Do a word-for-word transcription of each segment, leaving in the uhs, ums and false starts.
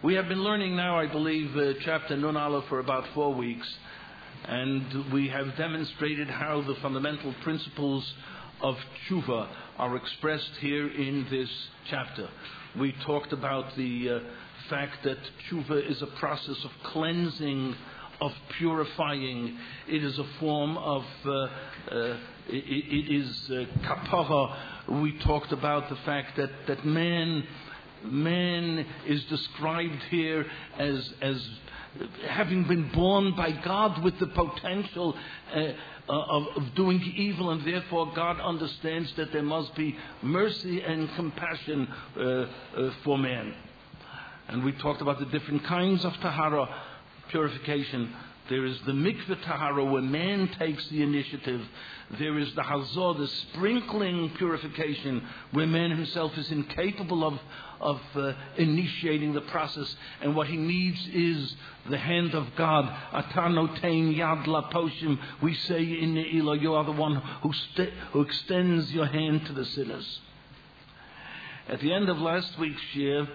We have been learning now, I believe, uh, chapter Nun Aleph for about four weeks, and we have demonstrated how the fundamental principles of tshuva are expressed here in this chapter. We talked about the uh, fact that tshuva is a process of cleansing, of purifying. It is a form of, uh, uh, it, it is uh, kapara. We talked about the fact that, that man Man is described here as as having been born by God with the potential uh, of, of doing evil, and therefore God understands that there must be mercy and compassion uh, uh, for man. And we talked about the different kinds of tahara, purification. There is the mikveh tahara, where man takes the initiative. There is the hazor, the sprinkling purification, where man himself is incapable of of uh, initiating the process, and what he needs is the hand of God. Atah notein yad laposhim. We say in Ne'ilah, you are the one who, st- who extends your hand to the sinners. At the end of last week's year,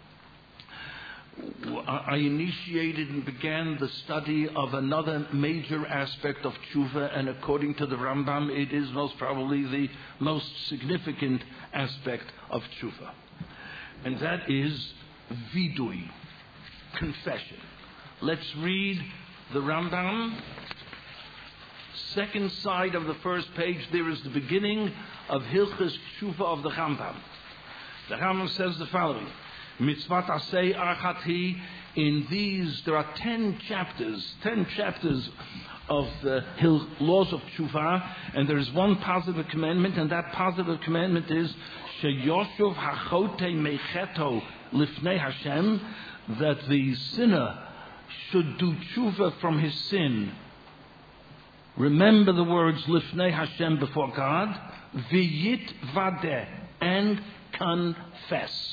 I initiated and began the study of another major aspect of tshuva, and according to the Rambam, it is most probably the most significant aspect of tshuva. And that is vidui, confession. Let's read the Rambam. Second side of the first page, there is the beginning of Hilchos Tshuva of the Rambam. The Rambam says the following: Mitzvat asay achati. In these, there are ten chapters, ten chapters of the laws of tshuva, and there is one positive commandment, and that positive commandment is sheyoshuv hachote mecheto lifnei Hashem, that the sinner should do tshuva from his sin. Remember the words lifnei Hashem, before God, v'yit vadeh, and confess.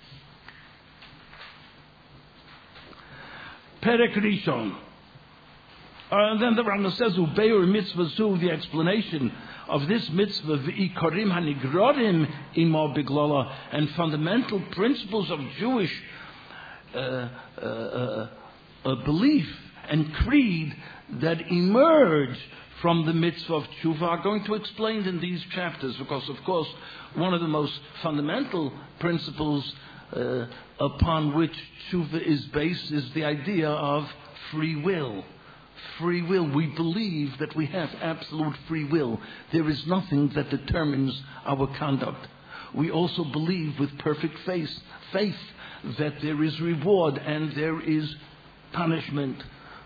Perek Rishon. Uh, and then the Rambam says, Ubeir mitzvah zu, the explanation of this mitzvah, v'ikorim hanigrorim imo biglola, and fundamental principles of Jewish uh, uh, uh, uh, belief and creed that emerge from the mitzvah of tshuva are going to explain in these chapters, because, of course, one of the most fundamental principles uh, upon which tshuva is based is the idea of free will. Free will. We believe that we have absolute free will. There is nothing that determines our conduct. We also believe with perfect faith, faith that there is reward and there is punishment.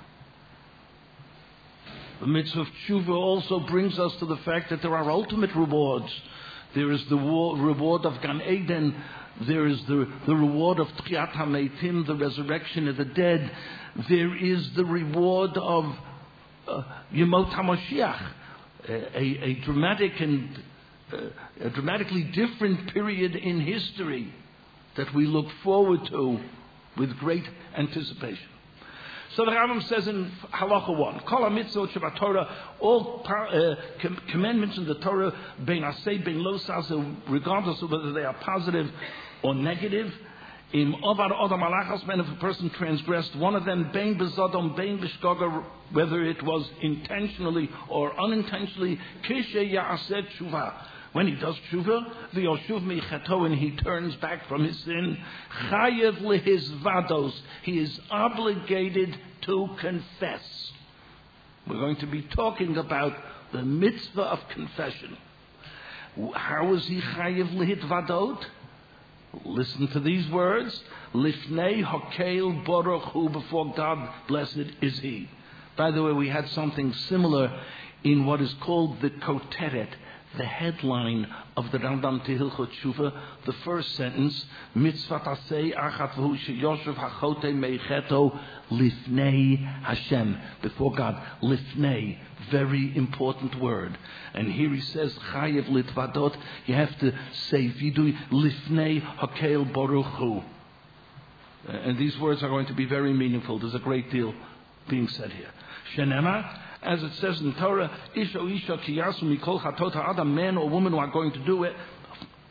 The mitzvah of tshuva also brings us to the fact that there are ultimate rewards. There is the war, reward of Gan Eden. There is the, the reward of Tchiyat HaMeitim, the resurrection of the dead. There is the reward of uh, Yemot HaMashiach, a, a dramatic and uh, a dramatically different period in history that we look forward to with great anticipation. So the Rambam says in Halacha one, Kol HaMitzvot Sheba Torah, all uh, com- commandments in the Torah, bein asay, bein lo saseh, regardless of whether they are positive or negative, im ovar odam alachas, when if a person transgressed one of them, bein bezodom, bein b'shgoga, whether it was intentionally or unintentionally, kishe ya'aseh tshuva. When he does tshuva, v'yoshuv michato, and he turns back from his sin, chayev lehizvados, he is obligated to confess. We're going to be talking about the mitzvah of confession. How is he chayev lehizvadot? Listen to these words: Lifnei Hakeil Baruch Hu, before God, blessed is He. By the way, we had something similar in what is called the Koteret, the headline of the Rambam Tehilchot Tshuva. The first sentence: Mitzvat asay achat v'hu sheyoshev hachote meicheto lifnei Hashem, before God. Lifnei, very important word. And here he says chayev litvadot. You have to say vidui lifnei hakeil baruch hu. And these words are going to be very meaningful. There's a great deal being said here. Shenema, as it says in Torah, Isha Isha Kiyasu Mikol Chatot Ha'adam, man or woman who are going to do it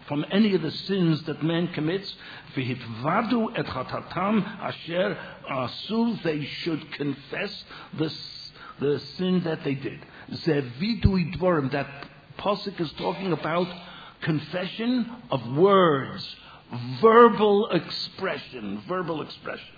from any of the sins that man commits. V'hitvadu et chatatam asher asu, they should confess the, the sin that they did. Zevidui dvorim, that pasuk is talking about confession of words, verbal expression, verbal expression.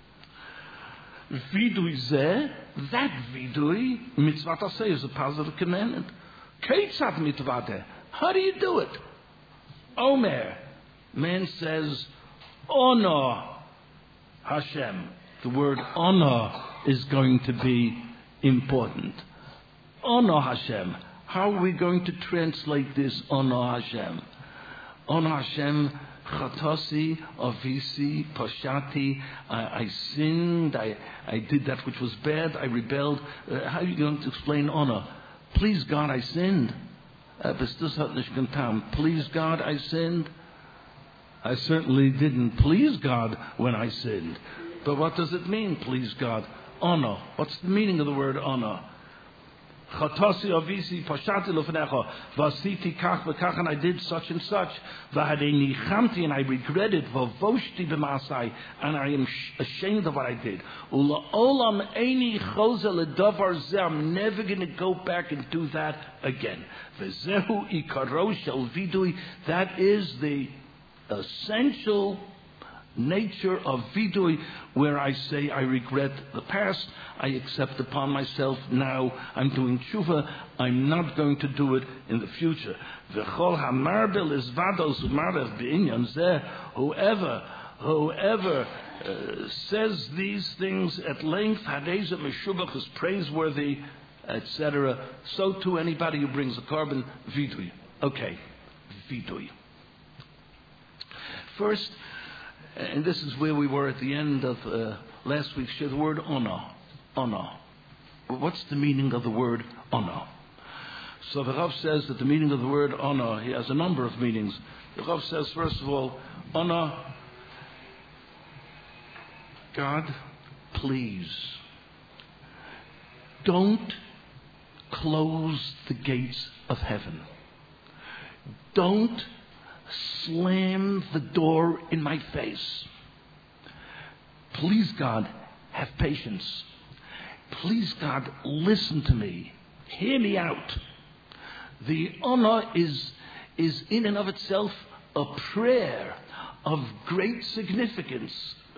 Vidui zeh, that vidui, mitzvah taseh, is a positive commandment. Keitzat mitvadeh, how do you do it? Omer, man says, honor Hashem. The word honor is going to be important. Honor Hashem. How are we going to translate this honor Hashem? Honor Hashem, Chatasi, Avisi, Pashati, I, I sinned, I, I did that which was bad, I rebelled. Uh, how are you going to explain honor? Please God, I sinned. Uh, Please God, I sinned. I certainly didn't please God when I sinned. But what does it mean, please God? Honor. What's the meaning of the word honor? Chatasi avisi pashati lefnecha vasiti kach v'kach, and I did such and such. V'hadei nichamti, and I regretted. V'voshti b'masai, and I am ashamed of what I did. Ula olam eini chose ledavar zeh, I'm never going to go back and do that again. V'zehu ikaro shel vidui, that is the essential nature of vidui, where I say I regret the past, I accept upon myself now, I'm doing tshuva, I'm not going to do it in the future. V'chol hamarbel is vados u'marev b'inyan zeh, whoever, whoever uh, says these things at length, hadeza meshubach, is praiseworthy, et cetera. So too anybody who brings a carbon, vidui. Okay, vidui. First, and this is where we were at the end of uh, last week's share, the word honor. Honor. What's the meaning of the word honor? So the Rav says that the meaning of the word honor, he has a number of meanings. The Rav says, first of all, honor, God, please, don't close the gates of heaven. Don't slam the door in my face. Please, God, have patience. Please, God, listen to me. Hear me out. The honor is, is in and of itself a prayer of great significance.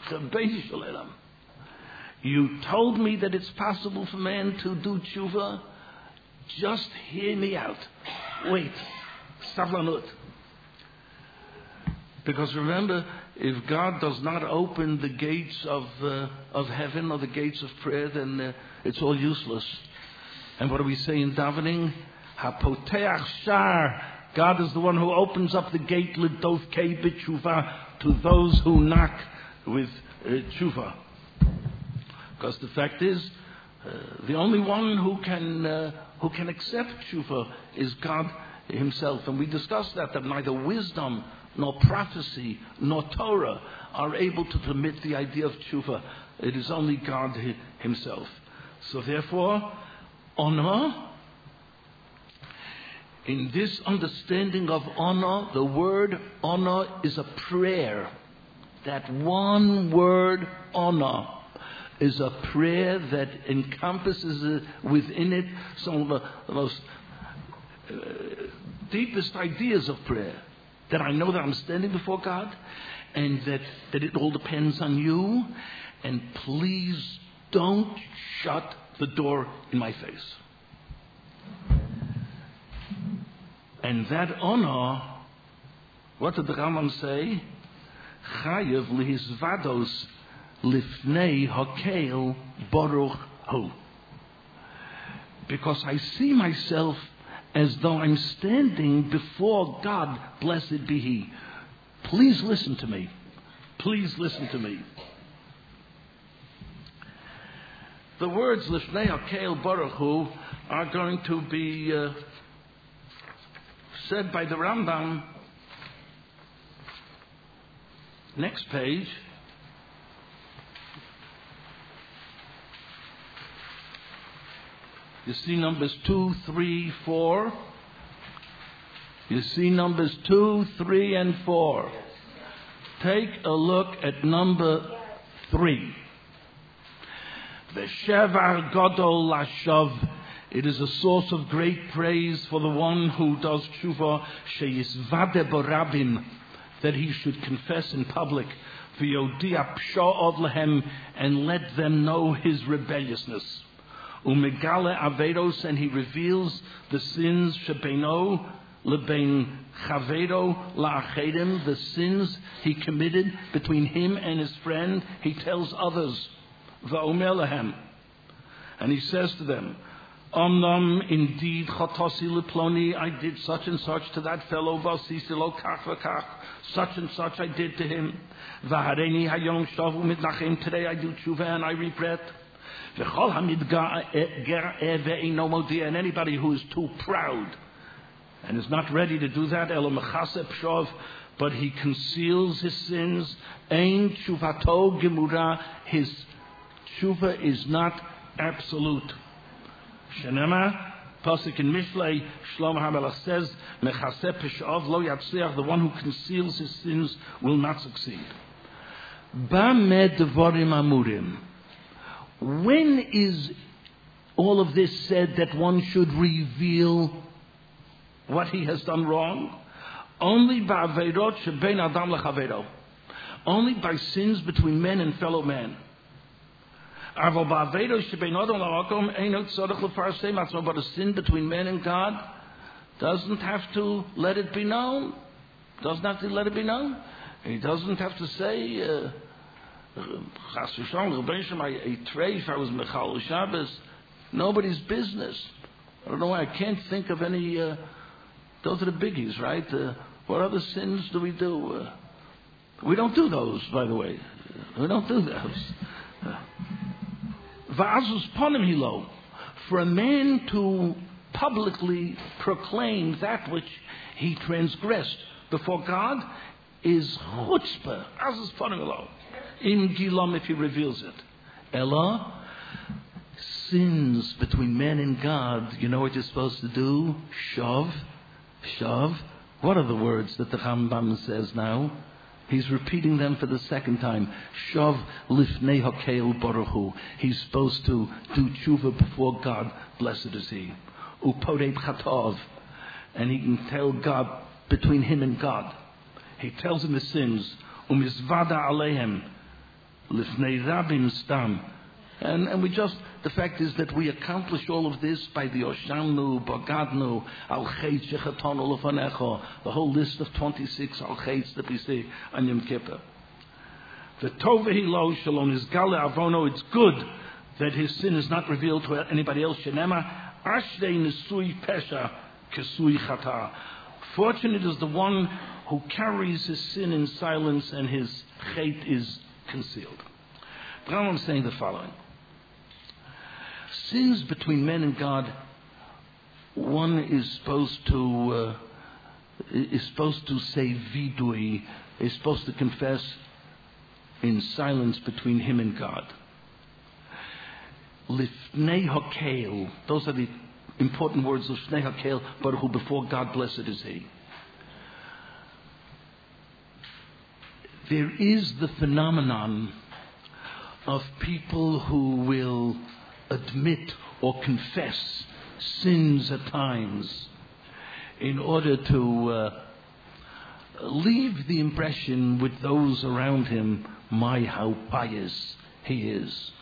You told me that it's possible for man to do tshuva. Just hear me out. Wait. Savlanut. Because remember, if God does not open the gates of uh, of heaven or the gates of prayer, then uh, it's all useless. And what do we say in davening? Hapoteach shar. God is the one who opens up the gate lidovkei b'tshuva, to those who knock with uh, tshuva. Because the fact is, uh, the only one who can uh, who can accept tshuva is God Himself. And we discussed that that neither wisdom nor prophecy, nor Torah are able to permit the idea of tshuva. It is only God Himself. So therefore, honor, in this understanding of honor, the word honor is a prayer. That one word, honor, is a prayer that encompasses within it some of the, the most uh, deepest ideas of prayer. That I know that I'm standing before God, and that, that it all depends on you, and please don't shut the door in my face. And that honor, what did the Rambam say? Chayev lihizvados lifnei hakel baruch hu. Because I see myself as though I'm standing before God, blessed be He. Please listen to me. Please listen to me. The words Lifnei Hakel Baruch Hu are going to be uh, said by the Rambam. Next page. You see numbers two, three, four. You see numbers two, three, and four. Take a look at number three. V'shevar gadol lashav. It is a source of great praise for the one who does tshuva, sheyisvade borabim, that he should confess in public, v'yodia psha'od lehem, and let them know his rebelliousness. Umegale averos, and he reveals the sins shebeino lebein chavedo la'achedim, the sins he committed between him and his friend. He tells others, va'omer lehem, and he says to them, Omnam, indeed, chatosi leploni, I did such and such to that fellow, vasisi lo kach v'kach, such and such I did to him. V'hareni hayom shavu mitnachem, today I do tshuva and I regret. V'chol hamidga ger'eh ve'eino modia, and anybody who is too proud and is not ready to do that, elo mechase pshov, but he conceals his sins, ein tshuvato gemura, his tshuva is not absolute. Shenema, Pasuk in Mishlei, Shlomo HaMelech says, Mechaseh Pesh'ov lo yatzliach, the one who conceals his sins will not succeed. Ba'med Devarim Amurim. When is all of this said that one should reveal what he has done wrong? Only ba'aveirot shebein adam lechaveiro. Only by sins between men and fellow men. But a sin between man and God doesn't have to let it be known. Doesn't have to let it be known. He doesn't have to say, uh, I treif, I was Mechal Shabbos. Nobody's business. I don't know why I can't think of any. Uh, those are the biggies, right? Uh, what other sins do we do? Uh, we don't do those, by the way. We don't do those. Uh, Va'azus ponim hilo, for a man to publicly proclaim that which he transgressed before God is chutzpah. Azus ponim hilo, im gilom, if he reveals it. Ella, sins between man and God. You know what you're supposed to do? Shav, shav. What are the words that the Rambam says now? He's repeating them for the second time. Shav lifnei hakeil baruch hu. He's supposed to do tshuva before God, blessed is He. Upodet chatav, and he can tell God between him and God. He tells him his sins. Umizvada alehem lifnei rabim stam. And, and we just, the fact is that we accomplish all of this by the Oshamnu, Bagadnu, Al Chetz Shechatonu Lefanecho, the whole list of twenty-six Al Chetz that we see on Yom Kippur. The Tovehi Lo Shalom is Gale Avono, it's good that his sin is not revealed to anybody else. Shenema, Ashrei Nisui Pesha, Kesui Chata. Fortunate is the one who carries his sin in silence and his Chet is concealed. But I'm saying the following. Sins between men and God, one is supposed to uh, is supposed to say vidui, is supposed to confess in silence between him and God. Lifnei hakeil, those are the important words. Lifnei hakeil, but who before God, blessed is He. There is the phenomenon of people who will admit or confess sins at times in order to uh, leave the impression with those around him, my, how pious he is.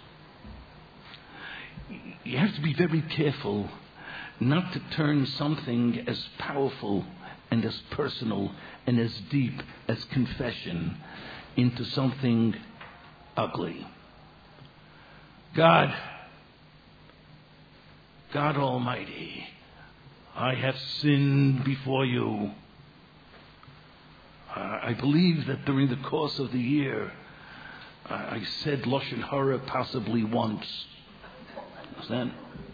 You have to be very careful not to turn something as powerful and as personal and as deep as confession into something ugly. God, God Almighty, I have sinned before you. I believe that during the course of the year, I said Lashon Hara possibly once. Understand?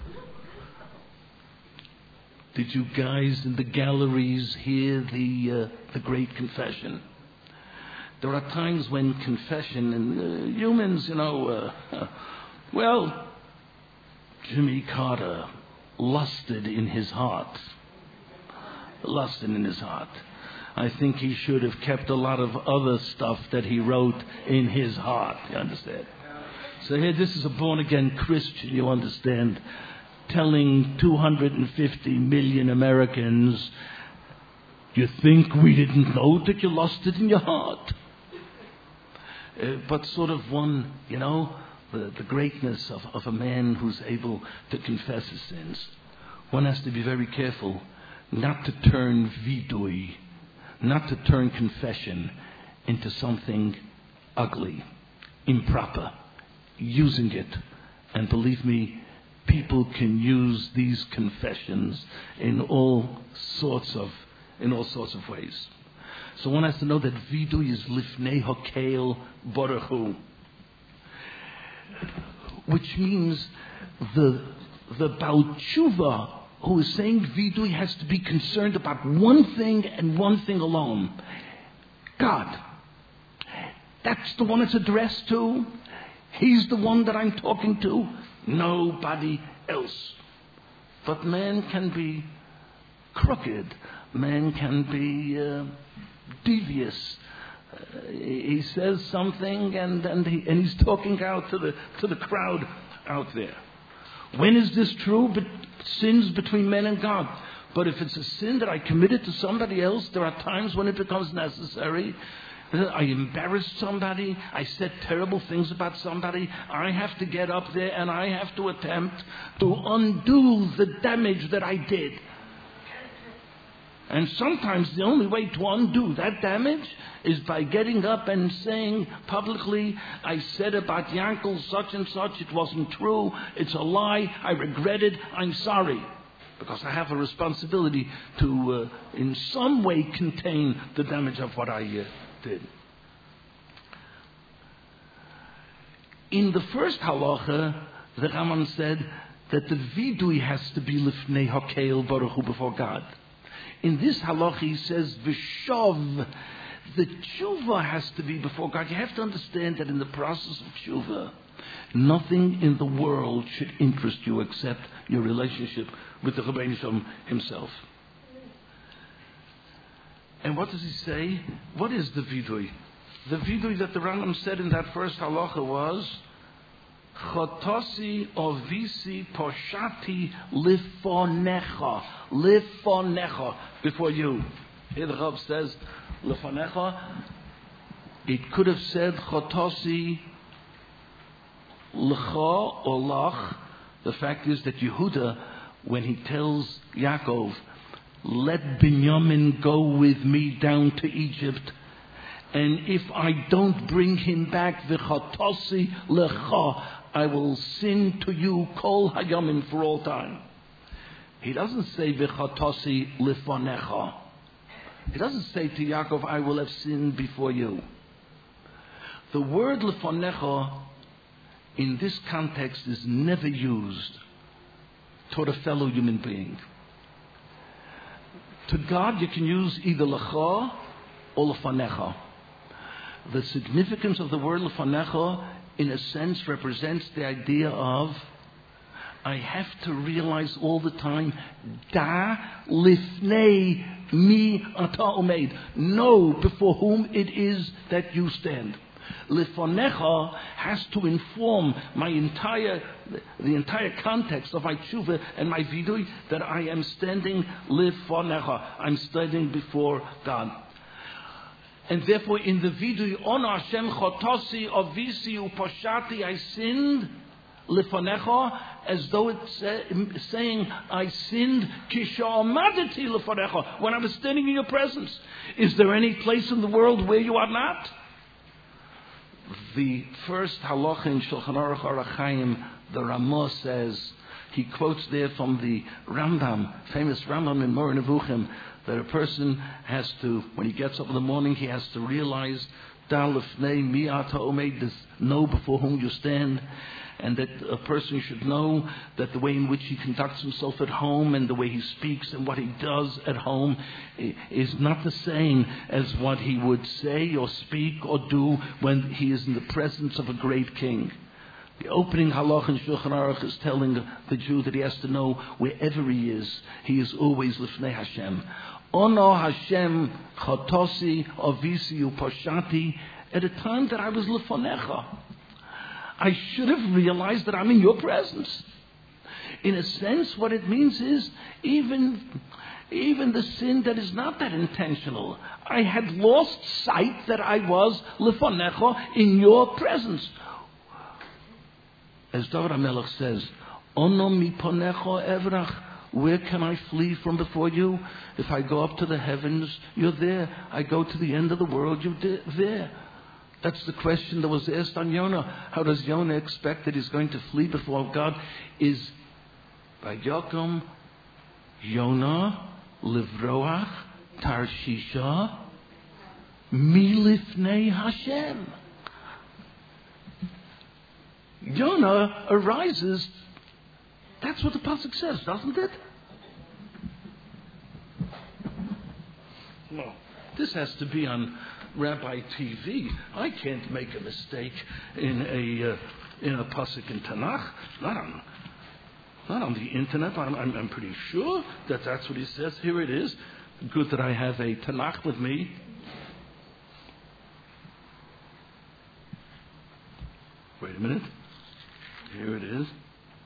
Did you guys in the galleries hear the uh, the great confession? There are times when confession, and uh, humans, you know, uh, uh, well, Jimmy Carter lusted in his heart lusting in his heart. I think he should have kept a lot of other stuff that he wrote in his heart. You understand? So here, this is a born-again Christian, you understand, telling two hundred fifty million Americans, you think we didn't know that you lost it in your heart? Uh, but sort of one, you know, the, the greatness of, of a man who's able to confess his sins. One has to be very careful not to turn vidui, not to turn confession into something ugly, improper, using it. And believe me, people can use these confessions in all sorts of in all sorts of ways. So one has to know that vidui is lifnei hakel baruch hu, which means the the Baal Tshuva who is saying vidui has to be concerned about one thing and one thing alone: God. That's the one it's addressed to. He's the one that I'm talking to. Nobody else. But man can be crooked. Man can be uh, devious. Uh, he says something and and, he, and he's talking out to the to the crowd out there. When is this true? But sins between men and God. But if it's a sin that I committed to somebody else, there are times when it becomes necessary. I embarrassed somebody. I said terrible things about somebody. I have to get up there and I have to attempt to undo the damage that I did. And sometimes the only way to undo that damage is by getting up and saying publicly, I said about Yankel such and such, it wasn't true, it's a lie, I regret it, I'm sorry. Because I have a responsibility to uh, in some way contain the damage of what I uh, did. In the first halacha, the Rambam said that the vidui has to be lifnei hakel baruch hu, before God. In this halacha, he says, V'shov, the tshuva has to be before God. You have to understand that in the process of tshuva, nothing in the world should interest you except your relationship with the Rebbeinu Shalom himself. And what does he say? What is the vidui? The vidui that the Rambam said in that first halacha was, Chotosi ovisi poshati lifonecha. Lifonecha. Before you. Here the Rav says, lifonecha. It could have said, Chotosi lecha or lach. The fact is that Yehuda, when he tells Yaakov, let Binyamin go with me down to Egypt, and if I don't bring him back, v'chatosi lecha, I will sin to you kol hayamim, for all time. He doesn't say v'chatosi lifanecha. He doesn't say to Yaakov, I will have sinned before you. The word lifanecha in this context is never used toward a fellow human being. To God, you can use either lecha or lefanecha. The significance of the word lefanecha, in a sense, represents the idea of I have to realize all the time, da lifnei mi ata omeid. Know before whom it is that you stand. Lifonecha has to inform my entire, the entire context of my tshuva and my vidui, that I am standing lifonecha. I'm standing before God. And therefore in the vidui, on Hashem chotosi avisi uposhati, I sinned lifonecha, as though it's uh, saying I sinned kishamadati lifonecha, when I was standing in your presence. Is there any place in the world where you are not? The first halacha in Shulchan Aruch Orach Chaim, the Ramah says, he quotes there from the Rambam, famous Rambam in Moreh Nevuchim, that a person has to, when he gets up in the morning, he has to realize, da lifnei mi ata omeid, this know before whom you stand, and that a person should know that the way in which he conducts himself at home and the way he speaks and what he does at home is not the same as what he would say or speak or do when he is in the presence of a great king. The opening halach in Shulchan Aruch is telling the Jew that he has to know wherever he is, he is always lifnei Hashem. Ono Hashem chotosi avisi uposhati. At a time that I was lefonecha, I should have realized that I'm in your presence. In a sense, what it means is even, even the sin that is not that intentional. I had lost sight that I was lefonecha in your presence. As David HaMelech says, Ono miponecha evrach. Where can I flee from before you? If I go up to the heavens, you're there. I go to the end of the world, you're there. That's the question that was asked on Yonah. How does Yonah expect that he's going to flee before God? Is Vayokom Yonah livroach tarshisha milifnei Hashem. Yonah arises. That's what the pasuk says, doesn't it? No. This has to be on Rabbi T V. I can't make a mistake in a uh, in a pasuk in Tanakh. Not on not on the internet. I'm, I'm I'm pretty sure that that's what he says. Here it is. Good that I have a Tanakh with me. Wait a minute. Here it is.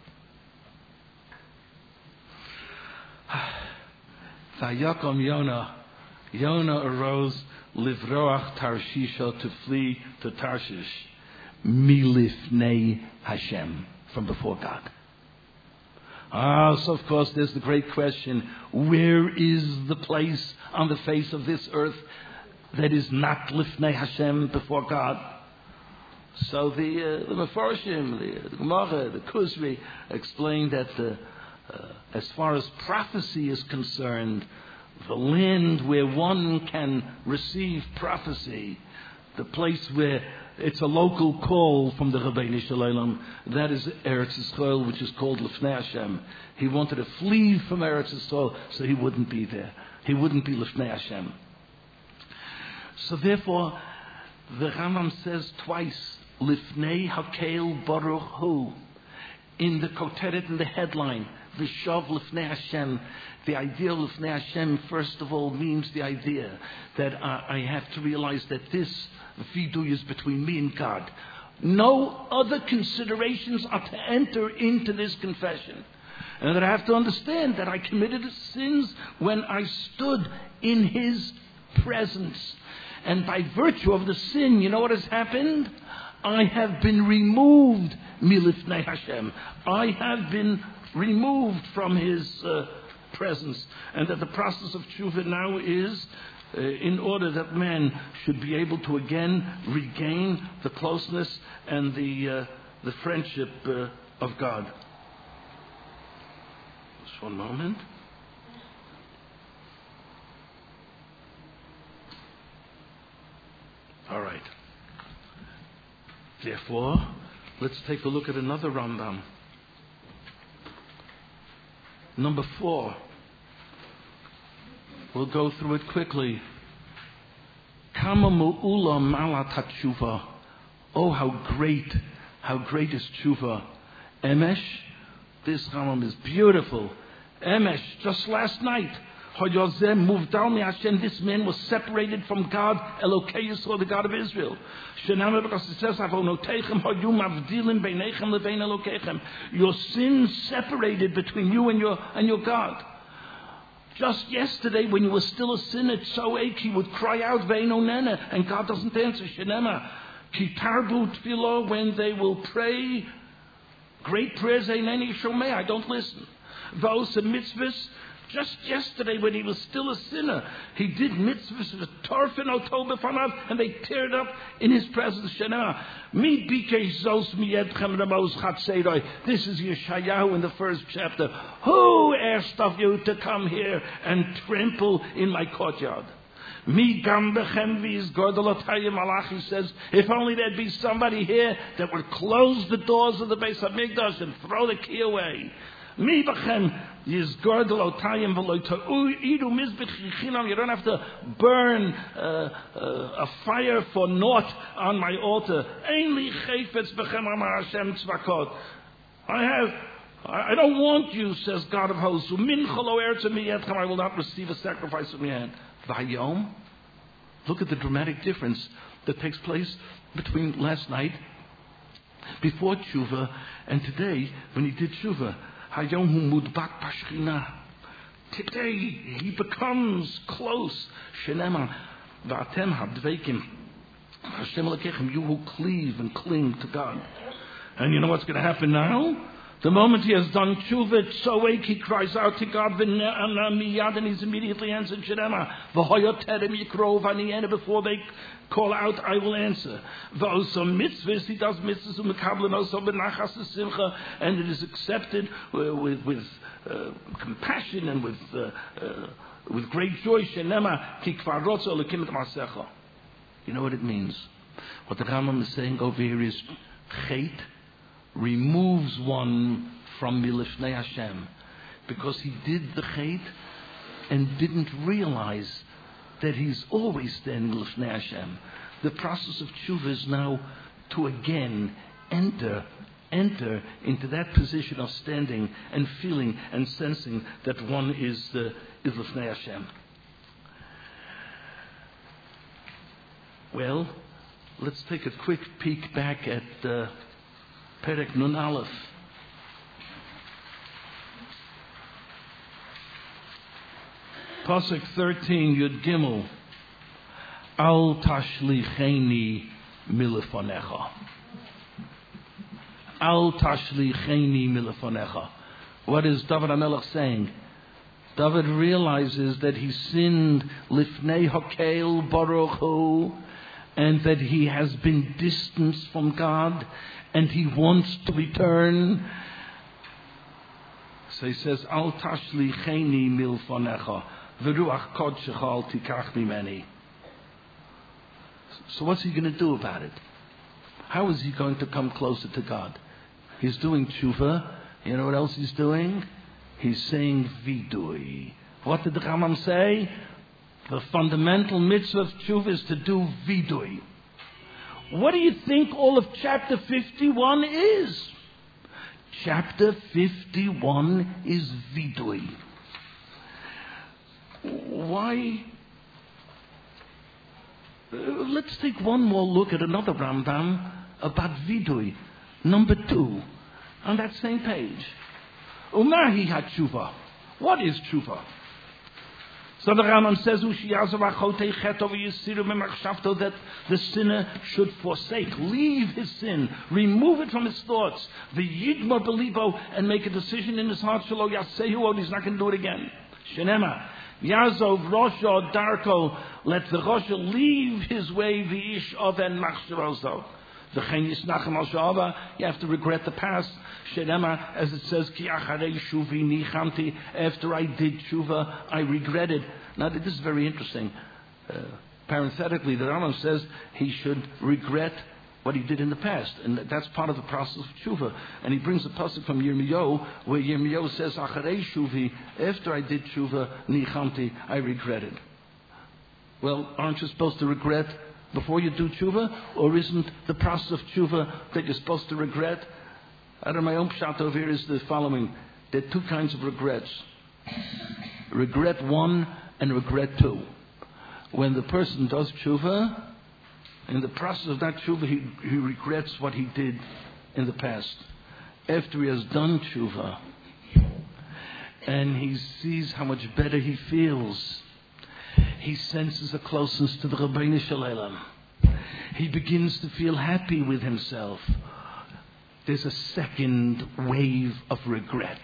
Vayakom Yonah. Yonah arose livroach Tarshisha, to flee to Tarshish, milifnei Hashem, from before God. Ah, so of course there's the great question: where is the place on the face of this earth that is not lifnei Hashem, before God? So the uh, the Mefarshim, the, the Gemara, the Kuzri explained that uh, uh, as far as prophecy is concerned, the land where one can receive prophecy, the place where it's a local call from the Rabbeinu Shalom, that is Eretz Yisrael, which is called Lifnei Hashem. He wanted to flee from Eretz Yisrael so he wouldn't be there. He wouldn't be Lifnei Hashem. So therefore, the Rambam says twice, Lifnei Hakel Baruch Hu, in the Koteret, in the headline, V'shav Lifnei Hashem. The idea of Lifnei Hashem, first of all, means the idea that uh, I have to realize that this vidui is between me and God. No other considerations are to enter into this confession. And that I have to understand that I committed sins when I stood in His presence. And by virtue of the sin, you know what has happened? I have been removed, milifnei Hashem. I have been removed from His uh, presence. And that the process of tshuva now is uh, in order that man should be able to again regain the closeness and the uh, the friendship uh, of God. Just one moment. All right. Therefore, let's take a look at another Rambam. Number four. We'll go through it quickly. Kama mu'ula malat hatshuva. Oh, how great, how great is tshuva. Emesh, this Rambam is beautiful. Emesh, just last night, Hoyozem moved down the Hashem. This man was separated from God, Elokei Yisrael, the God of Israel. Shenameh, because it says, Avonotechem hoyu mavdilim beinechem levein Elokechem. Your sins separated between you and your and your God. Just yesterday, when you were still a sinner, Tzoek, he would cry out, Ve'eno nene, and God doesn't answer. Shenema, ki tarbu tefillah, when they will pray great prayers, Eineni shomei, I don't listen. V'os and mitzvahs. Just yesterday, when he was still a sinner, he did mitzvahs with torfin oto b'fanav, and they teared up in his presence. Shenema, mi bikesh zos miyedchem ramos chatzeiroi. This is Yeshayahu in the first chapter. Who asked of you to come here and trample in my courtyard? Mi gam bechem v'yiz gordolotayim Malachi says, if only there'd be somebody here that would close the doors of the Beis HaMikdash and throw the key away. Mi b'chem yizgordel otayim v'lo ta'u'idu mizbech yichinam. You don't have to burn uh, uh, a fire for naught on my altar. Ein li chayfetz b'chem amar Hashem tzvakot. I have I don't want you, says God of hosts. I will not receive a sacrifice from your hand. Vayom. Look at the dramatic difference that takes place between last night, before tshuva, and today when he did tshuva. Hayom hu mudbak b'shchina. Today he becomes close. Shenema v'atem hadveikim. Hashem lekechem. You who cleave and cling to God. And you know what's going to happen now? The moment he has done tshuva, tzowek, he cries out to God, and he's immediately answered, Shenema, v'hoyoterem yikrov aniyena, before they call out, I will answer. V'oso mitzvahs, he does mitzvahs, u'mekablen oso b'nachas u'simcha, and it is accepted with, with uh, compassion and with, uh, uh, with great joy. Shenema, ki kvar rotzo l'kim et masecha. You know what it means? What the Rambam is saying over here is, chet removes one from milifnei Hashem, because he did the chet and didn't realize that he's always standing milifnei Hashem. The process of tshuva is now to again enter, enter into that position of standing and feeling and sensing that one is the is milifnei Hashem. Well, let's take a quick peek back at uh, Perek Nun Aleph. Pasuk thirteen, Yud Gimel. Al tashlicheni milefonecha. Al tashlicheni milefonecha. What is David HaMelech saying? David realizes that he sinned lifnei hakel baruch hu, and that he has been distanced from God, and he wants to return. So he says, Al tashlicheni milfonecha, v'ruach kodshecha al tikach mimeni. So what's he going to do about it? How is he going to come closer to God? He's doing tshuva. You know what else he's doing? He's saying vidui. What did the Rambam say? The fundamental mitzvah of tshuva is to do vidui. What do you think all of chapter fifty-one is? Chapter fifty-one is vidui. Why? Uh, let's take one more look at another Rambam about vidui. Number two, on that same page. Umahi hatshuva. What is tshuva? So the Rambam says, that the sinner should forsake, leave his sin, remove it from his thoughts, the yigma belibo, and make a decision in his heart, shelo yasehu, he's not going to do it again. Shenema, Yazov Rosha Darko, let the Rosha leave his way, v'ish oven machsharozo. The chen yisnachem al sha'ava, you have to regret the past. Shenema, as it says, ki acharei shuvi nichamti, after I did tshuva, I regretted. Now, this is very interesting. Uh, parenthetically, the Rambam says he should regret what he did in the past, and that's part of the process of tshuva. And he brings a pasuk from Yirmiyahu, where Yirmiyahu says, acharei shuvi, after I did tshuva, nichamti, I regretted. Well, aren't you supposed to regret before you do tshuva? Or isn't the process of tshuva that you're supposed to regret? Out of my own pshat over here is the following. There are two kinds of regrets. Regret one and regret two. When the person does tshuva, in the process of that tshuva, he, he regrets what he did in the past. After he has done tshuva, and he sees how much better he feels, he senses a closeness to the Rabbeinu Shalom. He begins to feel happy with himself. There's a second wave of regret.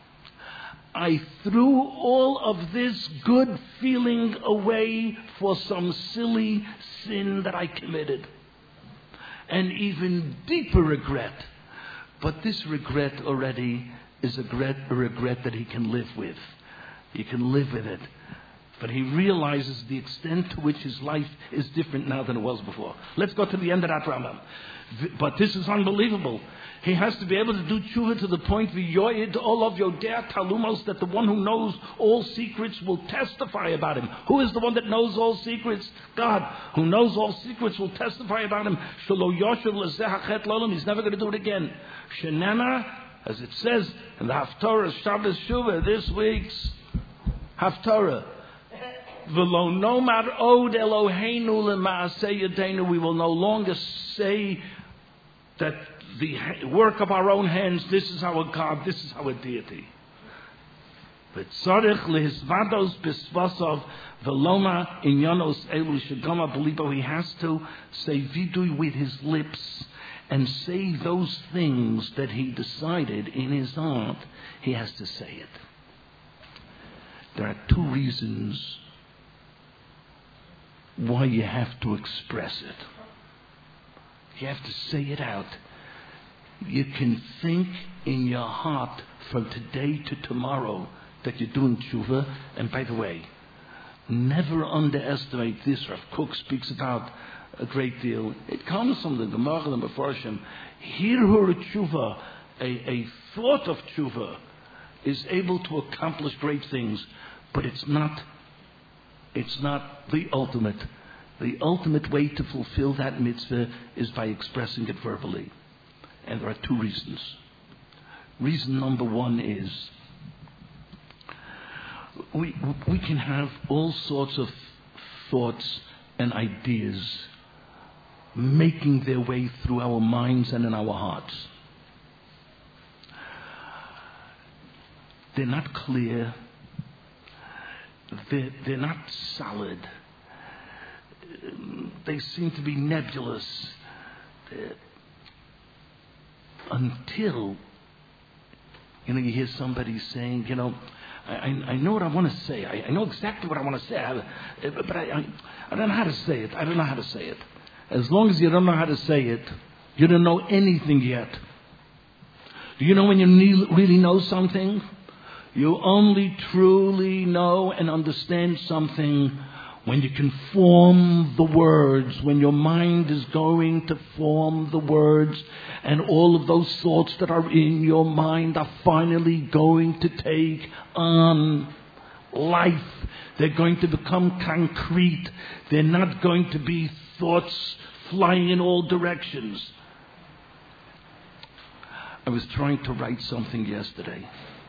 I threw all of this good feeling away for some silly sin that I committed. An even deeper regret. But this regret already is a regret, a regret that he can live with. He can live with it. But he realizes the extent to which his life is different now than it was before. Let's go to the end of that Rambam. But this is unbelievable. He has to be able to do tshuva to the point v'yoyed all of yodea talumos, that the one who knows all secrets will testify about him. Who is the one that knows all secrets? God. Who knows all secrets will testify about him. Shelo yoshev lezeh hachet lolam. He's never going to do it again. Shenana As it says in the Haftarah Shabbos Shuvah, this week's Haftarah, V'lo nomar od Eloheinu l'maaseh yadeinu, we will no longer say that the work of our own hands, this is our God, this is our deity. V'tzarich lehizvados b'svasav v'loma inyanos elu shegama belibo. He has to say vidui with his lips and say those things that he decided in his heart. He has to say it. There are two reasons why you have to express it. You have to say it out. You can think in your heart from today to tomorrow that you're doing tshuva. And by the way, never underestimate this. Rav Kook speaks about a great deal. It comes from the Gemara and the Mefarshim. Hirhur tshuva, a, a thought of tshuva, is able to accomplish great things, but it's not. It's not the ultimate. The ultimate way to fulfill that mitzvah is by expressing it verbally. And there are two reasons. Reason number one is we, we can have all sorts of thoughts and ideas making their way through our minds and in our hearts. They're not clear. They're, they're not solid. They seem to be nebulous. They're, until, you know, you hear somebody saying, you know, I, I know what I want to say. I, I know exactly what I want to say. I, but I, I, I don't know how to say it. I don't know how to say it. As long as you don't know how to say it, you don't know anything yet. Do you know when you really know something? You only truly know and understand something when you can form the words, when your mind is going to form the words, and all of those thoughts that are in your mind are finally going to take on life. They're going to become concrete. They're not going to be thoughts flying in all directions. I was trying to write something yesterday.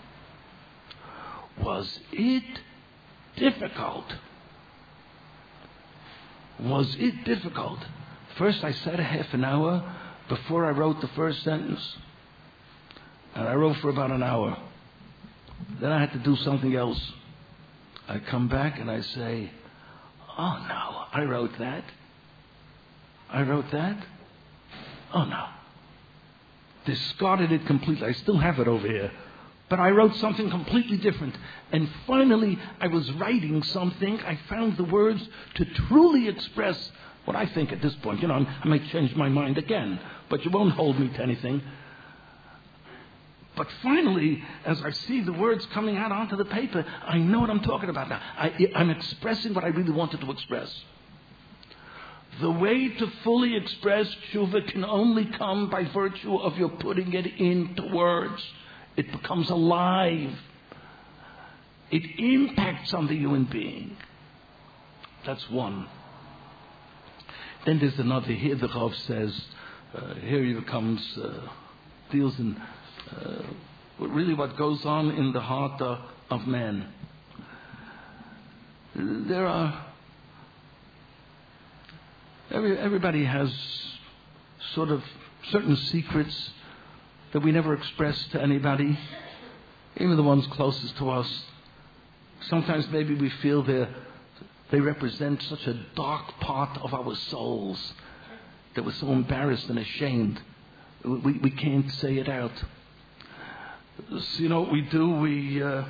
Was it difficult? Was it difficult? First I sat a half an hour before I wrote the first sentence. And I wrote for about an hour. Then I had to do something else. I come back and I say, oh no, I wrote that. I wrote that? Oh no. Discarded it completely. I still have it over here. But I wrote something completely different. And finally, I was writing something. I found the words to truly express what I think at this point. You know, I may change my mind again, but you won't hold me to anything. But finally, as I see the words coming out onto the paper, I know what I'm talking about now. I, I'm expressing what I really wanted to express. The way to fully express tshuva can only come by virtue of your putting it into words. It becomes alive. It impacts on the human being. That's one. Then there's another. Here the Rav says, uh, here he comes, uh, deals in uh, really what goes on in the heart uh, of man. There are, every, everybody has sort of certain secrets that we never express to anybody, even the ones closest to us. Sometimes maybe we feel they they represent such a dark part of our souls that we're so embarrassed and ashamed. We, we can't say it out. So you know what we do? We, uh,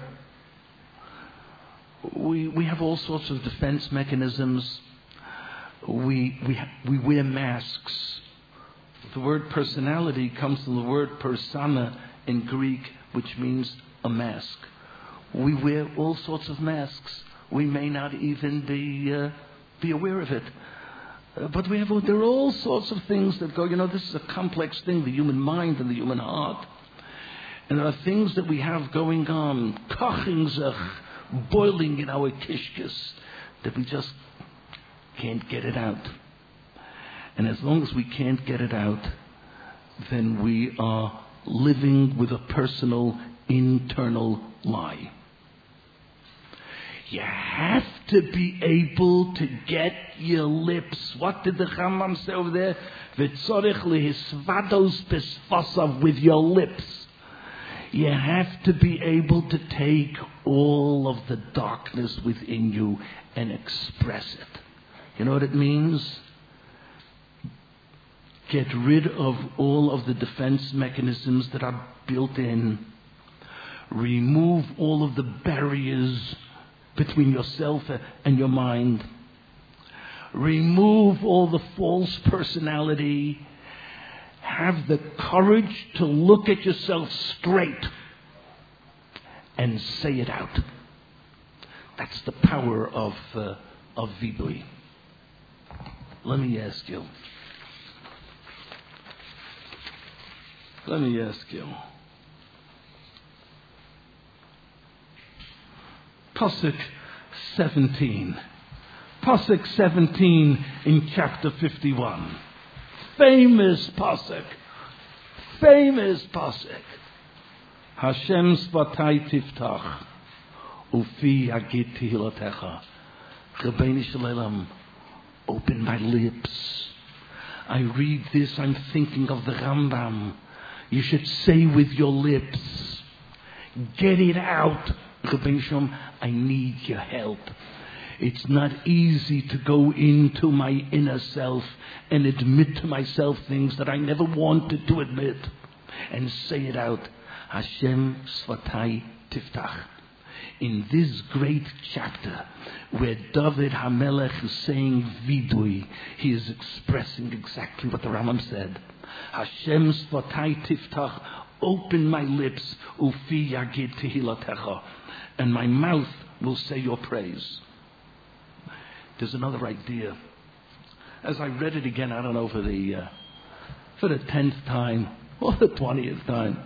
we, we have all sorts of defense mechanisms. We, we, we wear masks. The word personality comes from the word persona in Greek, which means a mask. We wear all sorts of masks. We may not even be uh, be aware of it. Uh, but we have there are all sorts of things that go, you know, this is a complex thing, the human mind and the human heart. And there are things that we have going on, koching, boiling in our kishkes, that we just can't get it out. And as long as we can't get it out, then we are living with a personal internal lie. You have to be able to get your lips. What did the Rambam say over there? V'tzorich lehisvados besfasav, with your lips. You have to be able to take all of the darkness within you and express it. You know what it means? Get rid of all of the defense mechanisms that are built in. Remove all of the barriers between yourself and your mind. Remove all the false personality. Have the courage to look at yourself straight and say it out. That's the power of uh, of vidui. Let me ask you. Let me ask you. Pasuk seventeen. Pasuk seventeen in chapter fifty-one. Famous pasuk. Famous pasuk. Hashem svatai tiftach ufi agid tehilatecha. Rebbeinu Shalom, open my lips. I read this, I'm thinking of the Rambam. You should say with your lips. Get it out. Rebbeinu Shalom, I need your help. It's not easy to go into my inner self and admit to myself things that I never wanted to admit. And say it out. Hashem svatai tiftach. In this great chapter where David HaMelech is saying vidui, he is expressing exactly what the Rambam said. Hashem svatai tiftach, open my lips, ufi yagid tehilatecha, and my mouth will say your praise. There's another idea. As I read it again, I don't know, for the uh, for the tenth time or the twentieth time,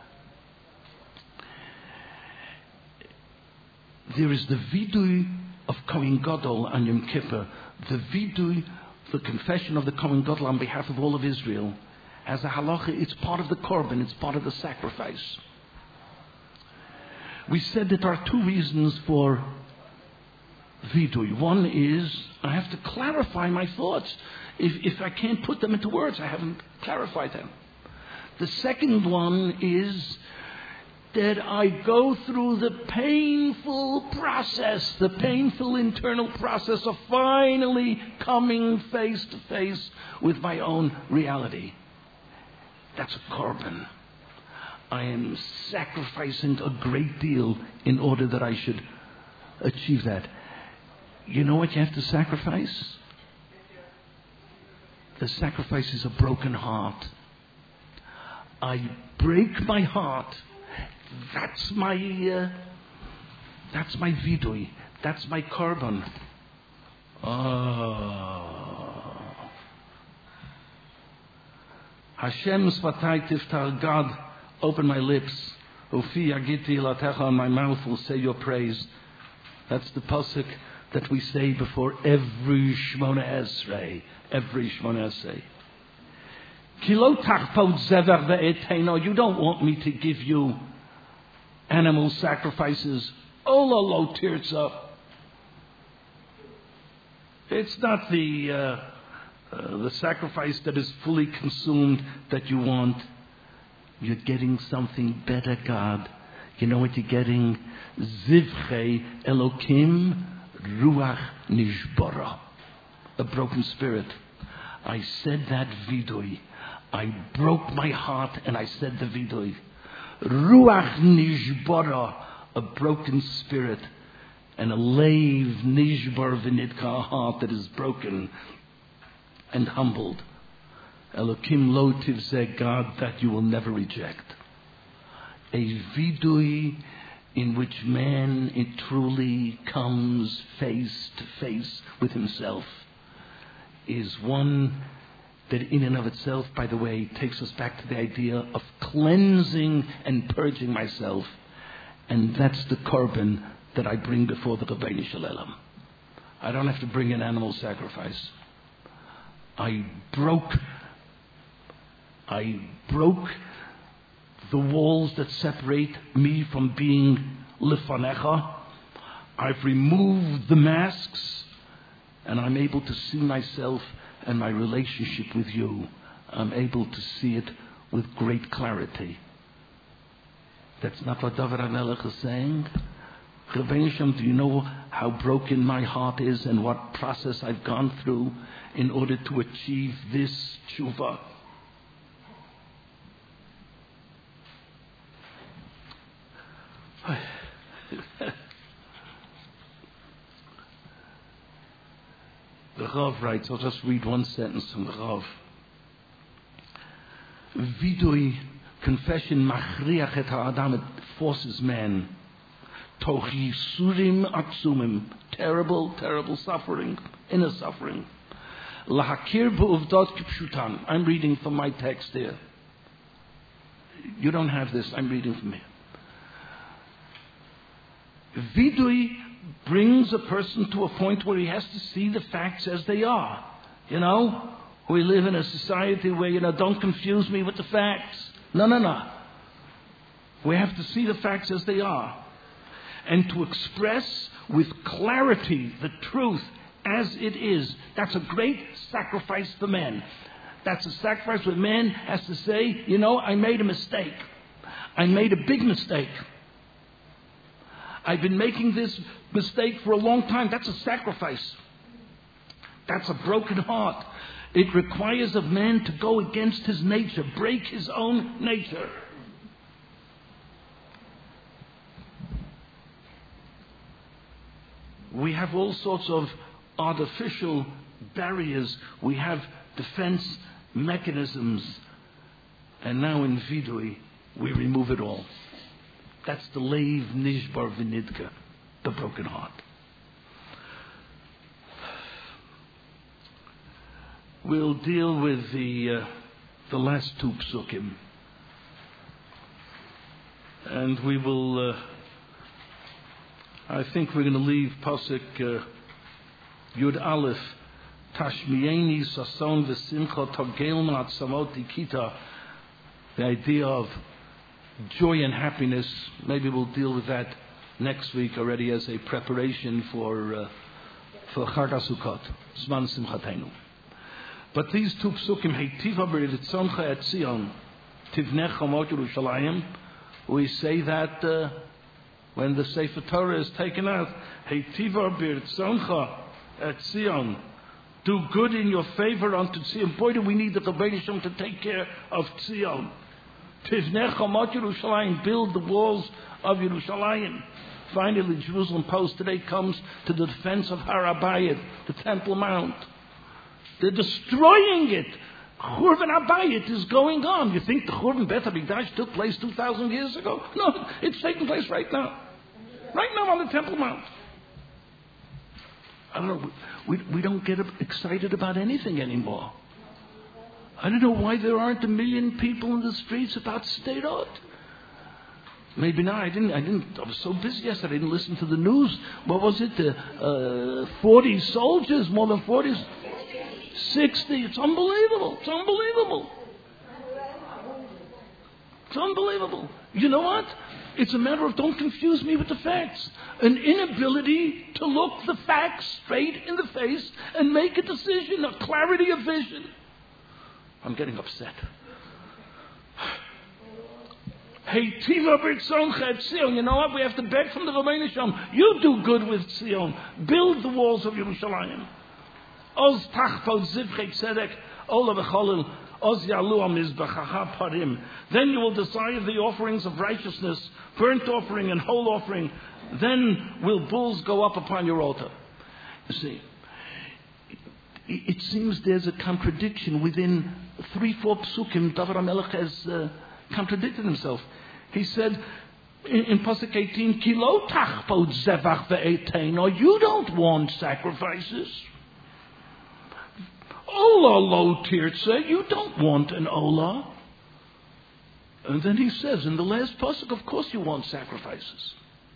there is the vidui of Kohen Gadol on Yom Kippur, the vidui, the confession of the Kohen Gadol on behalf of all of Israel. As a halacha, it's part of the korban, it's part of the sacrifice. We said that there are two reasons for vidui. One is I have to clarify my thoughts. If, if I can't put them into words, I haven't clarified them. The second one is that I go through the painful process, the painful internal process of finally coming face to face with my own reality. That's a korban. I am sacrificing a great deal in order that I should achieve that. You know what you have to sacrifice? The sacrifice is a broken heart. I break my heart. That's my, uh, that's my vidui. That's my korban. Oh. Hashem svatai tiftar, God, open my lips. Ufi agiti latecha, my mouth will say your praise. That's the pasuk that we say before every Shmona Esrei. Every Shmona Esrei. You don't want me to give you animal sacrifices. Ola lo tirza. It's not the uh, uh, the sacrifice that is fully consumed that you want. You're getting something better, God. You know what you're getting? Zivchei Elokim Ruach Nishbara. A broken spirit. I said that vidui. I broke my heart and I said the vidui. Ruach Nishbara, a broken spirit, and a lave Nishbar v'nidka, a heart that is broken and humbled. Elokim lo tivzeh, God, that you will never reject. A vidui in which man it truly comes face to face with himself is one that in and of itself, by the way, takes us back to the idea of cleansing and purging myself. And that's the korban that I bring before the Rebbeinu Shalom. I don't have to bring an animal sacrifice. I broke, I broke the walls that separate me from being Lifanecha. I've removed the masks, and I'm able to see myself and my relationship with you. I'm able to see it with great clarity. That's not what David HaMelech is saying. Rebbeinu Shem, do you know how broken my heart is and what process I've gone through in order to achieve this tshuva? The Rav writes, I'll just read one sentence from the Rav. Vidui, confession, machriach et ha'adam, it forces man. Tochi surim atsumim, terrible, terrible suffering, inner suffering. Lahakir bu'uvdot kipshutan. I'm reading from my text here. You don't have this, I'm reading from here. Vidui brings a person to a point where he has to see the facts as they are. You know, we live in a society where, you know, don't confuse me with the facts. No, no, no. We have to see the facts as they are. And to express with clarity the truth as it is. That's a great sacrifice for men. That's a sacrifice where man has to say, you know, I made a mistake. I made a big mistake. I've been making this mistake for a long time. That's a sacrifice. That's a broken heart. It requires of man to go against his nature, break his own nature. We have all sorts of artificial barriers. We have defense mechanisms. And now in Vidui, we remove it all. That's the Leiv Nishbar V'Nidka, the broken heart. We'll deal with the uh, the last two psukim, and we will. Uh, I think we're going to leave pasuk uh, Yud Aleph, Tashmieni Sason V'Simcha Togelma Atzamot Ikita. The idea of joy and happiness. Maybe we'll deal with that next week already as a preparation for uh, for Chag HaSukkot, Zman Simchatenu. But these two psukim, Heitiva b'Ritzoncha et Zion, Tivnecha Mot Yerushalayim, we say that uh, when the Sefer Torah is taken out, Heitiva b'Ritzoncha et Zion, do good in your favor unto Zion. Boy, do we need the Rebbeinu Shem to take care of Zion. Tivnecha Mot Yerushalayim, build the walls of Yerushalayim. Finally, the Jerusalem Post today comes to the defense of Har HaBayit, the Temple Mount. They're destroying it. Churban Habayit is going on. You think the Churban Beit HaMikdash took place two thousand years ago? No, it's taking place right now. Right now on the Temple Mount. I don't know. We, we don't get excited about anything anymore. I don't know why there aren't a million people in the streets about Sderot. Maybe not. I didn't. I didn't. I was so busy yesterday. I didn't listen to the news. What was it? The uh, forty soldiers, more than forty. sixty. It's unbelievable. It's unbelievable. It's unbelievable. You know what? It's a matter of don't confuse me with the facts. An inability to look the facts straight in the face and make a decision, a clarity of vision. I'm getting upset. Hey, Tiva b'Ritzoncha et Zion. You know what? We have to beg from the Rebbeinu Shem. You do good with Zion. Build the walls of Yerushalayim. Oz tachpot zivchei tzedek ola v'cholil oz yalu amizbechacha parim. Then you will desire the offerings of righteousness, burnt offering and whole offering. Then will bulls go up upon your altar. You see, it, it seems there's a contradiction within three, four psukim. David HaMelech has uh, contradicted himself. He said in, in pasuk eighteen, Ki lo tachpot zevach ve'etein, or you don't want sacrifices. Ola lo tirtze, you don't want an ola. And then he says in the last pasuk, of course you want sacrifices.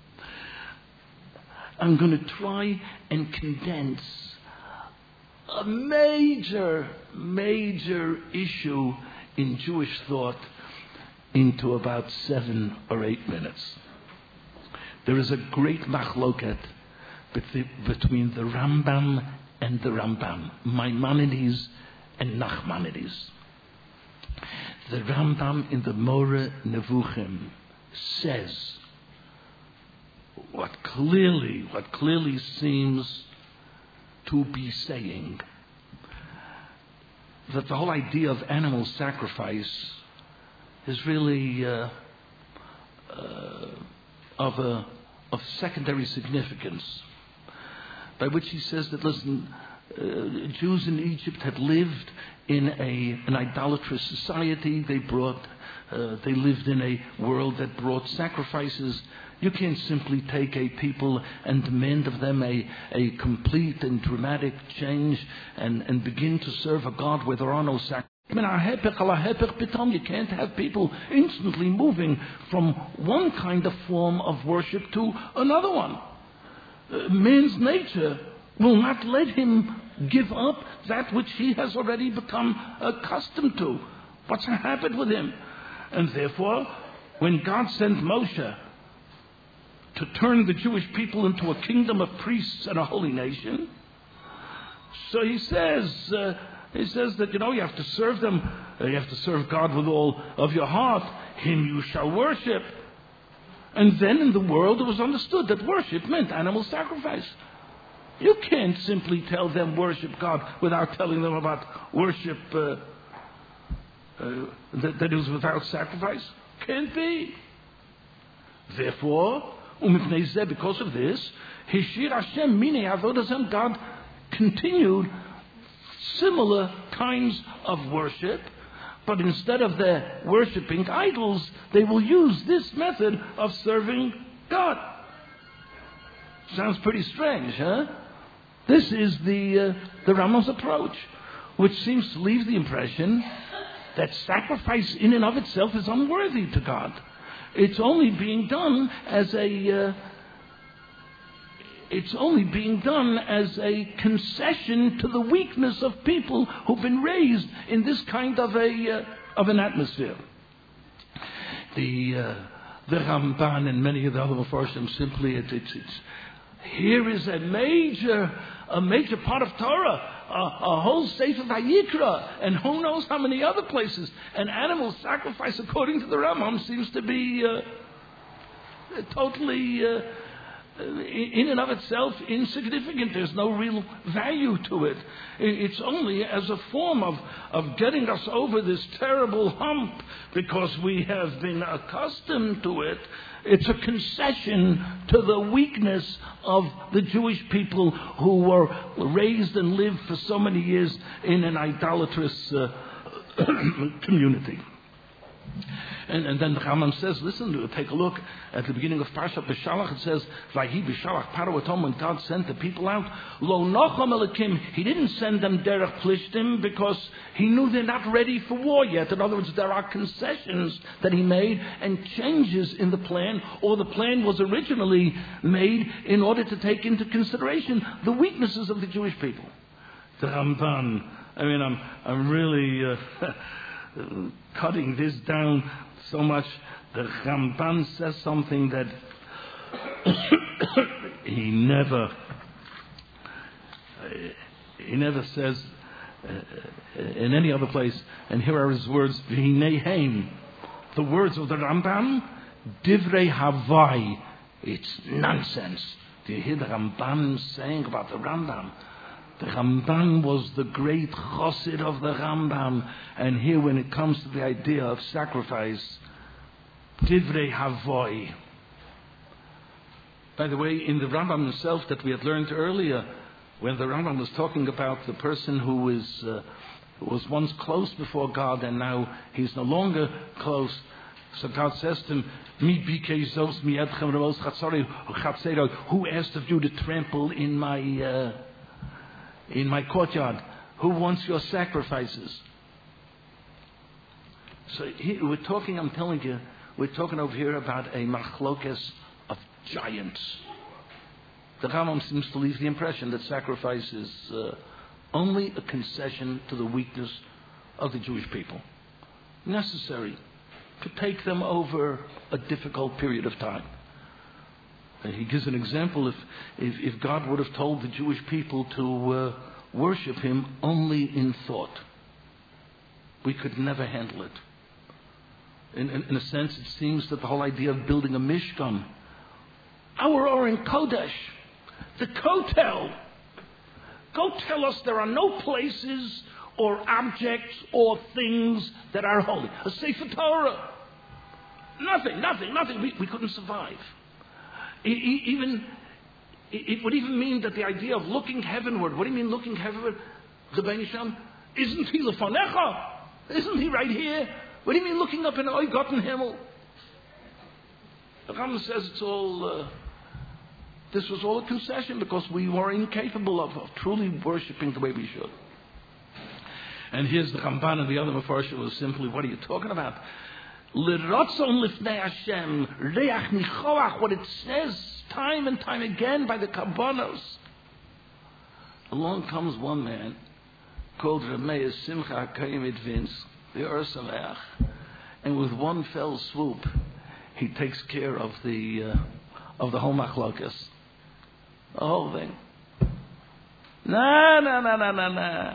I'm going to try and condense a major, major issue in Jewish thought into about seven or eight minutes. There is a great machloket between the Rambam and the Rambam, Maimonides and Nachmanides. The Rambam in the Moreh Nevuchim says what clearly, what clearly seems to be saying that the whole idea of animal sacrifice is really uh, uh, of a of secondary significance. By which he says that, listen, uh, Jews in Egypt had lived in a an idolatrous society. They brought, uh, they lived in a world that brought sacrifices. You can't simply take a people and demand of them a, a complete and dramatic change and, and begin to serve a God where there are no sacrifices. You can't have people instantly moving from one kind of form of worship to another one. Uh, man's nature will not let him give up that which he has already become accustomed to. What's happened with him? And therefore, when God sent Moshe to turn the Jewish people into a kingdom of priests and a holy nation, so he says, uh, he says that, you know, you have to serve them, uh, you have to serve God with all of your heart, him you shall worship. And then in the world it was understood that worship meant animal sacrifice. You can't simply tell them worship God without telling them about worship uh, uh, that, that is without sacrifice. Can't be. Therefore, because of this, Hishir Hashem Mine Avodah Hashem, God continued similar kinds of worship, but instead of their worshipping idols, they will use this method of serving God. Sounds pretty strange, huh? This is the uh, the Rambam's approach, which seems to leave the impression that sacrifice in and of itself is unworthy to God. It's only being done as a uh, it's only being done as a concession to the weakness of people who've been raised in this kind of a uh, of an atmosphere. The uh, the Ramban and many of the other Mefarshim simply it, it's it's here is a major a major part of Torah. A, a whole Sefer Vayikra, and who knows how many other places. And animal sacrifice, according to the Rambam, seems to be uh, totally, uh, in and of itself, insignificant. There's no real value to it. It's only as a form of, of getting us over this terrible hump because we have been accustomed to it. It's a concession to the weakness of the Jewish people who were raised and lived for so many years in an idolatrous uh, community. And, and then the Rambam says, listen, take a look at the beginning of Parshat B'Shalach. It says, Vayhi B'Shalach Paro Etom, when God sent the people out, Lo Nocham Elikim, He didn't send them Derech Plishtim because He knew they're not ready for war yet. In other words, there are concessions that He made and changes in the plan, or the plan was originally made in order to take into consideration the weaknesses of the Jewish people. The Ramban, I mean, I'm, I'm really uh, cutting this down so much. The Ramban says something that he never he never says uh, in any other place. And here are his words: V'hineihem, the words of the Rambam, Divrei Havai. It's nonsense. Do you hear the Ramban saying about the Rambam? The Ramban was the great chassid of the Rambam, and here when it comes to the idea of sacrifice, Divrei Havoi. By the way, in the Rambam himself that we had learned earlier, when the Rambam was talking about the person who is uh, who was once close before God and now he's no longer close, so God says to him, Mi bikei mi edchem ramos chatzori, who asked of you to trample in my uh, in my courtyard? Who wants your sacrifices? So here, we're talking, I'm telling you, we're talking over here about a machlokes of giants. The Rambam seems to leave the impression that sacrifice is uh, only a concession to the weakness of the Jewish people. Necessary, could take them over a difficult period of time. He gives an example. If, if, if God would have told the Jewish people to uh, worship Him only in thought, we could never handle it. In, in, in a sense, it seems that the whole idea of building a Mishkan, our Oren Kodesh, the Kotel, go tell us there are no places or objects or things that are holy. A Sefer Torah. Nothing, nothing, nothing. We, we couldn't survive. Even, it would even mean that the idea of looking heavenward, what do you mean looking heavenward? Rebbeinu Shalom, isn't He lefanecha? Isn't He right here? What do you mean looking up in Oy Gotten Himmel? The Rambam says it's all, uh, this was all a concession because we were incapable of, of truly worshipping the way we should. And here's the Ramban and the other Mefarshim was simply, what are you talking about? L'rotzon lifnei Hashem, reach nichoach, what it says time and time again by the Kabbanos. Along comes one man called Rameh Simcha Kayim Edvins, the Or Sameach, and with one fell swoop, he takes care of the uh, of the whole machlokas, the whole thing. Nah, nah, nah, nah, nah, nah.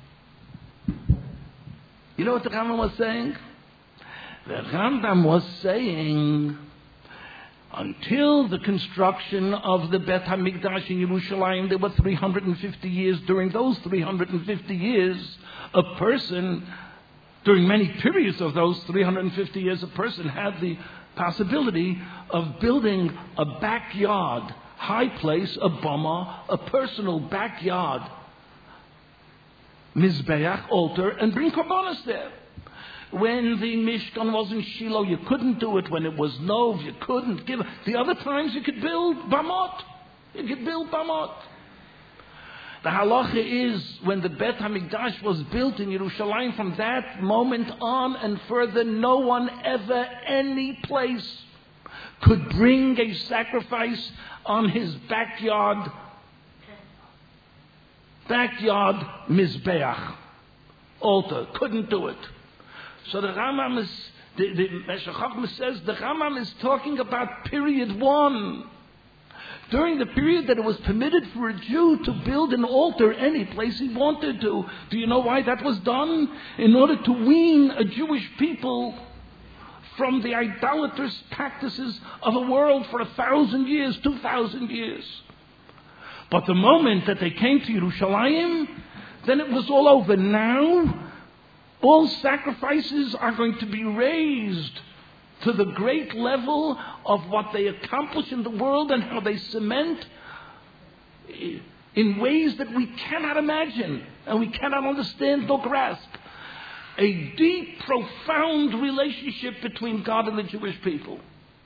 You know what the Rambam was saying? The Rambam was saying, until the construction of the Bet HaMikdash in Yerushalayim, there were three hundred fifty years. During those three hundred fifty years, a person, during many periods of those three hundred fifty years, a person had the possibility of building a backyard, high place, a bama, a personal backyard, Mizbeach, altar, and bring korbanos there. When the Mishkan was in Shiloh, you couldn't do it. When it was Nov, you couldn't give it. The other times you could build Bamot. You could build Bamot. The halacha is, when the Bet HaMikdash was built in Yerushalayim, from that moment on and further, no one ever, any place, could bring a sacrifice on his backyard, backyard Mizbeach, altar. Couldn't do it. So the Rambam is, the, the Meshech Chochmah says, the Rambam is talking about period one. During the period that it was permitted for a Jew to build an altar any place he wanted to. Do you know why that was done? In order to wean a Jewish people from the idolatrous practices of a world for a thousand years, two thousand years. But the moment that they came to Yerushalayim, then it was all over. Now, all sacrifices are going to be raised to the great level of what they accomplish in the world and how they cement in ways that we cannot imagine and we cannot understand nor grasp. A deep, profound relationship between God and the Jewish people.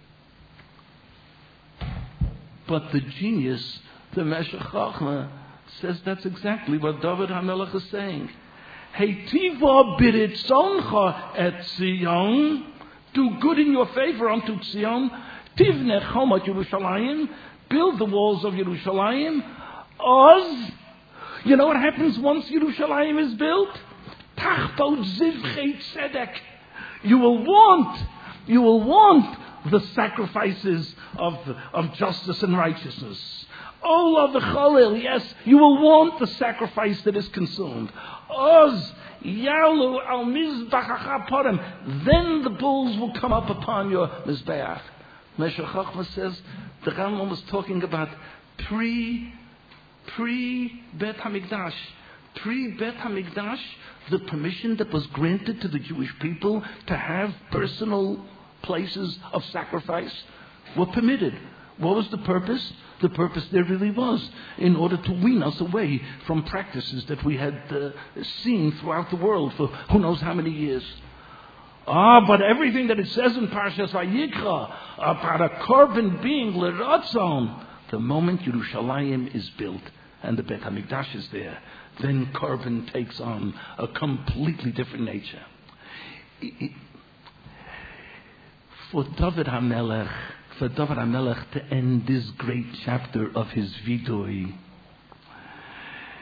But the genius, the Meshech Chochmah, says that's exactly what David HaMelech is saying. Heitiva biritzoncha et Zion, do good in your favor unto Zion. Tivnech Chomat Yerushalayim, build the walls of Yerushalayim. Oz, you know what happens once Yerushalayim is built? Tachtot zivchei tzedek. You will want, you will want the sacrifices of, of justice and righteousness. Ola v'cholel, yes, you will want the sacrifice that is consumed. Oz, yalu al mizbach hachaporim. Then the bulls will come up upon your mizbeach. Meshech Chochmah says the Rambam was talking about pre, pre Bet Hamikdash, pre Bet Hamikdash, the permission that was granted to the Jewish people to have personal places of sacrifice were permitted. What was the purpose? The purpose there really was in order to wean us away from practices that we had uh, seen throughout the world for who knows how many years. Ah, but everything that it says in Parshas Vayikra about a korban being l'ratzon, the moment Yerushalayim is built and the Bet HaMikdash is there, then korban takes on a completely different nature. For David HaMelech, for David HaMelech to end this great chapter of his vidui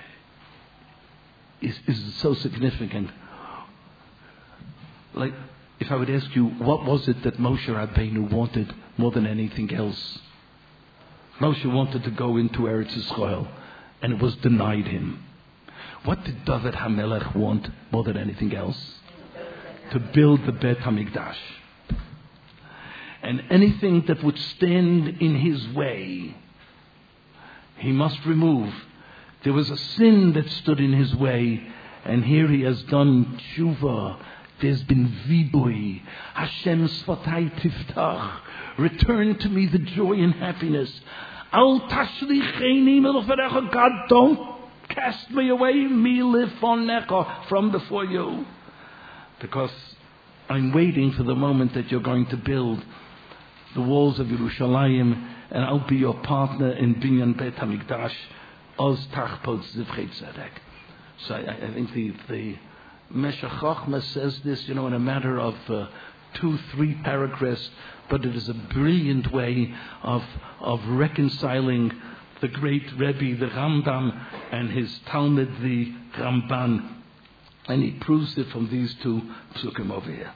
is, is so significant. Like, if I would ask you, what was it that Moshe Rabbeinu wanted more than anything else? Moshe wanted to go into Eretz Yisrael, and it was denied him. What did David HaMelech want more than anything else? To build the Bet HaMikdash. And anything that would stand in his way, he must remove. There was a sin that stood in his way, and here he has done tshuva. There's been vibui. Hashem svatay tiftach. Return to me the joy and happiness. Al tashlicheni milfarecha. God, don't cast me away, me lifonecha, from before you. Because I'm waiting for the moment that you're going to build the walls of Yerushalayim, and I'll be your partner in Binyan Bet HaMikdash, Oz Tachpot Zivchei Tzedek. So I, I think the, the Meshech Chochmah says this, you know, in a matter of uh, two, three paragraphs, but it is a brilliant way of of reconciling the great Rebbe, the Rambam, and his Talmud, the Ramban. And he proves it from these two psukim over here.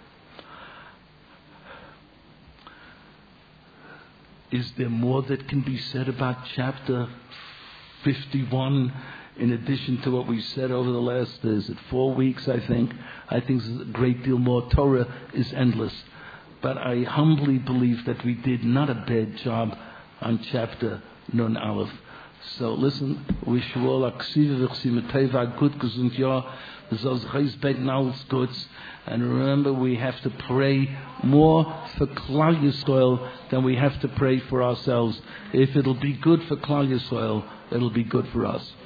Is there more that can be said about chapter fifty-one, in addition to what we said over the last, is it four weeks, I think? I think there's a great deal more. Torah is endless. But I humbly believe that we did not a bad job on chapter Nun Aleph. So listen, wish you all a ksiv v'chsimeteva, good gesund yahr, zos cheisbet nals goods. And remember, we have to pray more for Klal Yisrael than we have to pray for ourselves. If it'll be good for Klal Yisrael, it'll be good for us.